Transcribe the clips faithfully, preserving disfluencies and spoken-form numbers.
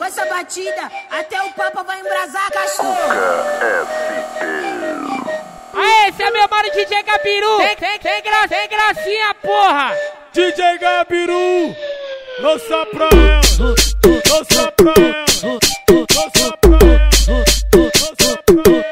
com essa batida, até o Papa vai embrasar, cachorro. Aê, esse é meu mano D J Gabiru. Tem, tem, tem, gra, tem gracinha, porra. D J Gabiru, lança pra ela, lança pra ela, lança pra ela, lança pra ela.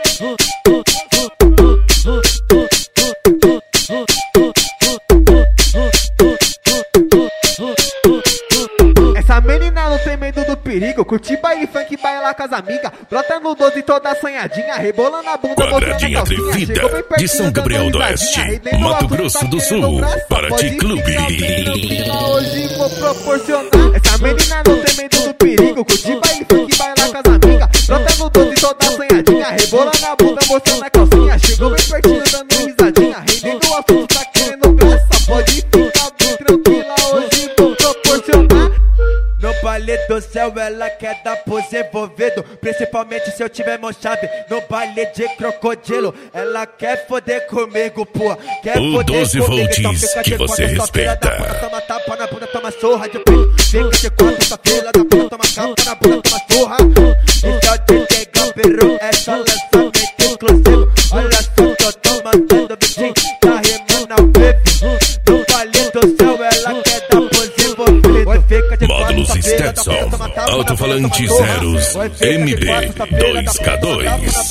Essa menina não tem medo do perigo, curte baile funk, baila com as amigas, brota no doze toda assanhadinha, rebolando a bunda, Quadradinha Atrevida, de São Gabriel do Oeste, Mato Grosso do Sul, Paraty Clube. Hoje vou proporcionar. Essa menina não tem medo do perigo, curte baile funk, baila com as amigas, brota no doze toda assanhadinha, rebolando a bunda, mostrando a calcinha, chegou bem pertinho dando risadinha, rendendo o assunto, tá querendo graça, pode ficar bem tranquila, hoje vou proporcionar. No baile do céu ela quer dar pose envolvido, principalmente se eu tiver mão chave. No baile de crocodilo ela quer foder comigo, pô. Quer o foder doze comigo, volts então fica que de você quatro, respeita. Filha da puta, toma tapa na bunda, toma surra de peito. Fica de quatro, essa filha da puta, toma capa na bunda, toma surra. Esse é o D J Gabiru, é só lançamento exclusivo. Olha só que eu tô mandando vidinho, tá rimando ao vivo. No baile do céu ela quer dar pose envolvido. Módulos Stetson, alto-falante zeros, M B dois K dois.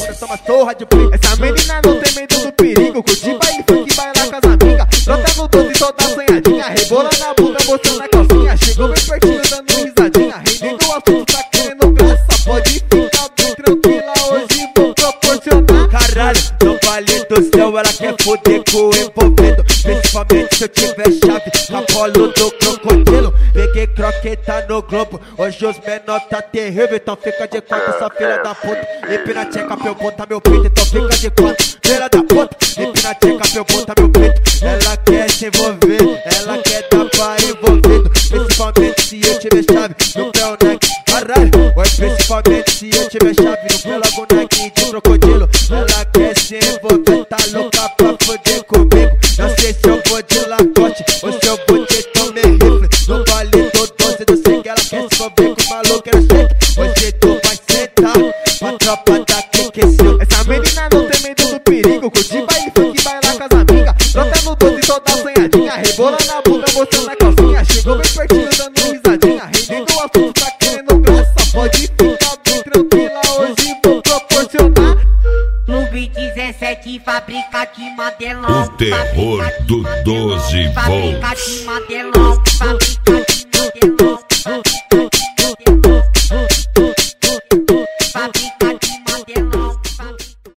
Essa menina não tem medo do perigo, curte baile funk, baila com as amigas, brota no doze toda assanhadinha, rebolando a bunda, mostrando a calcinha, chegou bem pertinho dando risadinha, rendendo o assunto, tá querendo graça, pode ficar bem tranquila, hoje vou proporcionar. Caralho, no baile do céu ela quer foder com o envolvido, principalmente se eu tiver chave, capolo do crocodilo. Peguei croqueta no globo, hoje os menor tá terrível, então fica de quatro, essa filha da puta. Empina a tcheca pra eu botar meu peito, então fica de quatro, filha da puta. Empina a tcheca pra eu botar meu peito. Ela quer se envolver, ela quer dar pra envolvido, principalmente se eu tiver chave no pé o neck. Caralho, oi, principalmente se eu tiver chave no pé logo neck de crocodilo. Ela quer se envolver, tá louca pra foder comigo. Não sei se eu vou de lacote ou se eu vou de Tommy Rifle. No baile do doze do sangue ela quer se envolver com o maluco, era shake. Hoje tu vai sentar, a tropa tá aqueceu. Essa menina não tem medo do perigo, curte baile funk, baila com as amigas, brota no doze toda assanhadinha, rebolando a bunda, mostrando a calcinha, chegou bem pertinho dando risadinha, rendendo o assunto, tá querendo graça, pode ficar bem tranquila, hoje vou proporcionar. Clube dezessete, fábrica de Madelão. O terror do doze volts. Fábrica de Madelão.